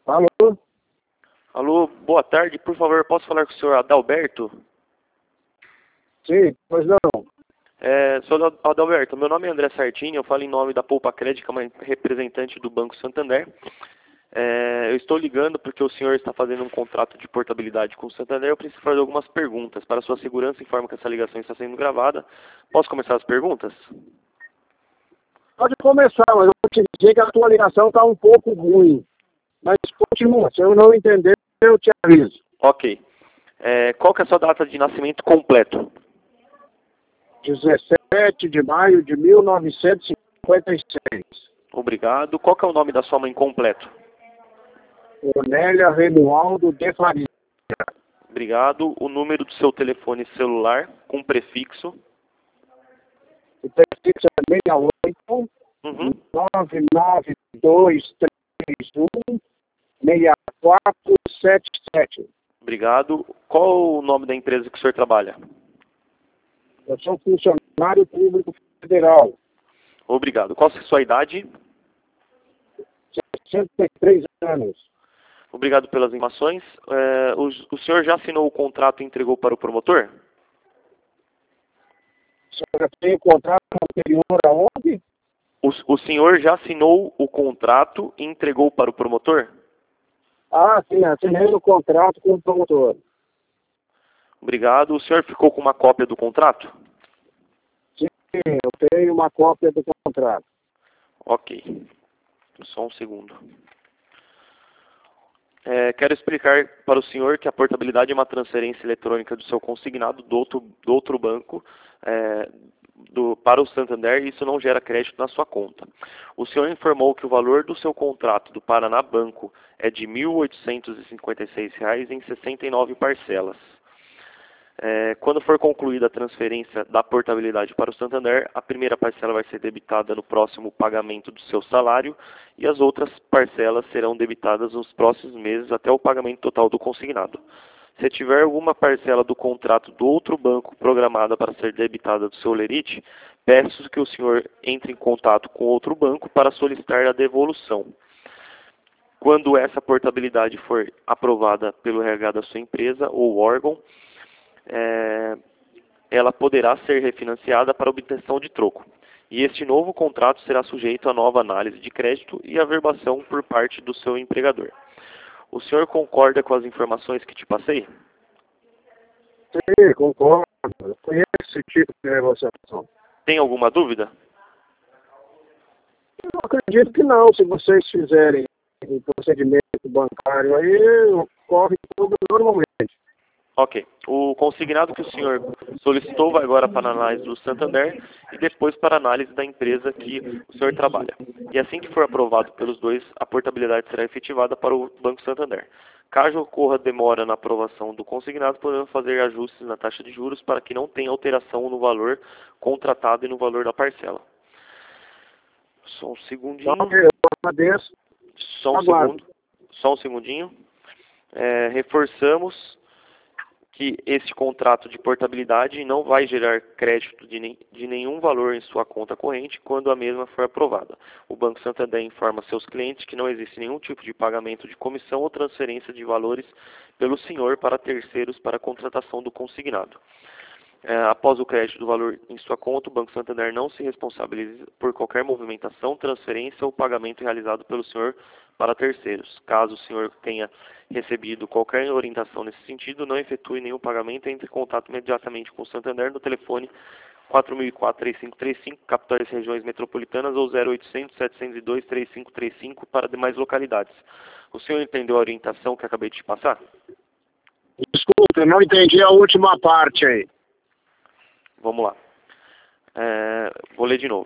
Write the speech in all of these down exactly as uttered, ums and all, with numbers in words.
Alô? Alô, boa tarde. Por favor, posso falar com o senhor Adalberto? Sim, pois não. É, senhor Adalberto, meu nome é André Sartini, eu falo em nome da Poupa Crédito, uma representante do Banco Santander. É, eu estou ligando porque o senhor está fazendo um contrato de portabilidade com o Santander. Eu preciso fazer algumas perguntas. Para sua segurança, informo que essa ligação está sendo gravada. Posso começar as perguntas? Pode começar, mas eu vou te dizer que a tua ligação está um pouco ruim. Mas continua, se eu não entender, eu te aviso. Ok. É, qual que é a sua data de nascimento completo? dezessete de maio de mil novecentos e cinquenta e seis. Obrigado. Qual que é o nome da sua mãe completo? Ornélia Remualdo de Faria. Obrigado. O número do seu telefone celular com prefixo? O prefixo é seis oito Uhum. nove nove dois três um seis quatro sete sete. Obrigado. Qual o nome da empresa que o senhor trabalha? Eu sou funcionário público federal. Obrigado. Qual a sua idade? sessenta e três anos. Obrigado pelas informações. É, o, o senhor já assinou o contrato e entregou para o promotor? O senhor tem contrato anterior aonde? O, o senhor já assinou o contrato e entregou para o promotor? Ah, sim, assinei o contrato com o promotor. Obrigado. O senhor ficou com uma cópia do contrato? Sim, eu tenho uma cópia do contrato. Ok. Só um segundo. É, quero explicar para o senhor que a portabilidade é uma transferência eletrônica do seu consignado do outro, do outro banco é, do, para o Santander, e isso não gera crédito na sua conta. O senhor informou que o valor do seu contrato do Paraná Banco é de mil oitocentos e cinquenta e seis reais em sessenta e nove parcelas. É, quando for concluída a transferência da portabilidade para o Santander, a primeira parcela vai ser debitada no próximo pagamento do seu salário e as outras parcelas serão debitadas nos próximos meses até o pagamento total do consignado. Se tiver alguma parcela do contrato do outro banco programada para ser debitada do seu lerite, peço que o senhor entre em contato com outro banco para solicitar a devolução. Quando essa portabilidade for aprovada pelo R H da sua empresa ou órgão, É, ela poderá ser refinanciada para obtenção de troco. E este novo contrato será sujeito a nova análise de crédito e averbação por parte do seu empregador. O senhor concorda com as informações que te passei? Sim, concordo. Eu conheço esse tipo de negociação. Tem alguma dúvida? Eu acredito que não. Se vocês fizerem um procedimento bancário aí, ocorre tudo normalmente. Ok. O consignado que o senhor solicitou vai agora para a análise do Santander e depois para a análise da empresa que o senhor trabalha. E assim que for aprovado pelos dois, a portabilidade será efetivada para o Banco Santander. Caso ocorra demora na aprovação do consignado, podemos fazer ajustes na taxa de juros para que não tenha alteração no valor contratado e no valor da parcela. Só um segundinho. Então, eu agradeço. Só um Aguardo. segundo. Só um segundinho. É, reforçamos que este contrato de portabilidade não vai gerar crédito de, nem, de nenhum valor em sua conta corrente quando a mesma for aprovada. O Banco Santander informa seus clientes que não existe nenhum tipo de pagamento de comissão ou transferência de valores pelo senhor para terceiros para a contratação do consignado. É, após o crédito do valor em sua conta, o Banco Santander não se responsabiliza por qualquer movimentação, transferência ou pagamento realizado pelo senhor para terceiros. Caso o senhor tenha recebido qualquer orientação nesse sentido, não efetue nenhum pagamento, entre em contato imediatamente com o Santander no telefone quatro mil e quatro, três cinco três cinco, capitais e regiões metropolitanas, ou zero oitocentos, setecentos e dois, três cinco três cinco para demais localidades. O senhor entendeu a orientação que acabei de te passar? Desculpa, eu não entendi a última parte aí. Vamos lá. É, vou ler de novo.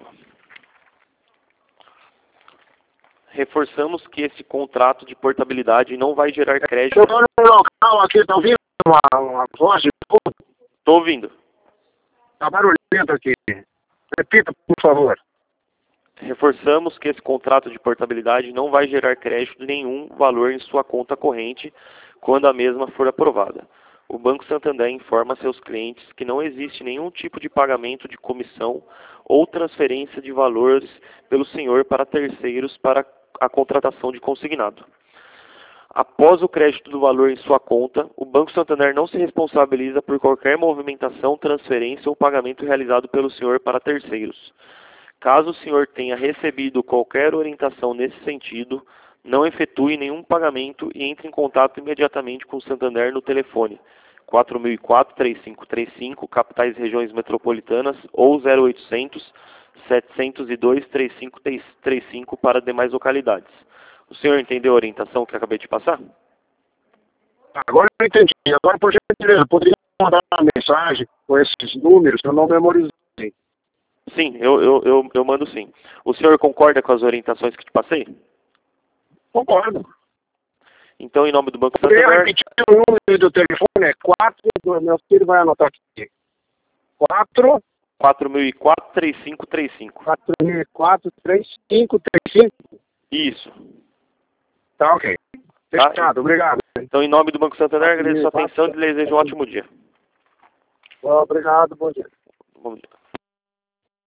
Reforçamos que esse contrato de portabilidade não vai gerar crédito. Eu estou no local aqui, está ouvindo uma, uma voz de fundo? Estou ouvindo. Está barulhento aqui. Repita, por favor. Reforçamos que esse contrato de portabilidade não vai gerar crédito de nenhum valor em sua conta corrente quando a mesma for aprovada. O Banco Santander informa seus clientes que não existe nenhum tipo de pagamento de comissão ou transferência de valores pelo senhor para terceiros para a contratação de consignado. Após o crédito do valor em sua conta, o Banco Santander não se responsabiliza por qualquer movimentação, transferência ou pagamento realizado pelo senhor para terceiros. Caso o senhor tenha recebido qualquer orientação nesse sentido, não efetue nenhum pagamento e entre em contato imediatamente com o Santander no telefone quatro mil e quatro, três cinco três cinco, capitais e regiões metropolitanas, ou zero oitocentos, setecentos e dois, trinta e cinco trinta e cinco para demais localidades. O senhor entendeu a orientação que eu acabei de passar? Agora eu entendi. Agora, por gentileza, poderia mandar uma mensagem com esses números que eu não memorizei. Sim, eu, eu, eu, eu mando sim. O senhor concorda com as orientações que te passei? Concordo. Então, em nome do Banco Poderia Santander... repetir o número do telefone? É quatro, meu filho vai anotar aqui. quatro... quatro mil e quatro, trinta e cinco trinta e cinco. quatro mil e quatro, três cinco três cinco. Isso. Tá, ok. Tá? Fechado, obrigado. Então, em nome do Banco Santander, agradeço a sua atenção e desejo um ótimo dia. Obrigado, bom dia. Bom dia.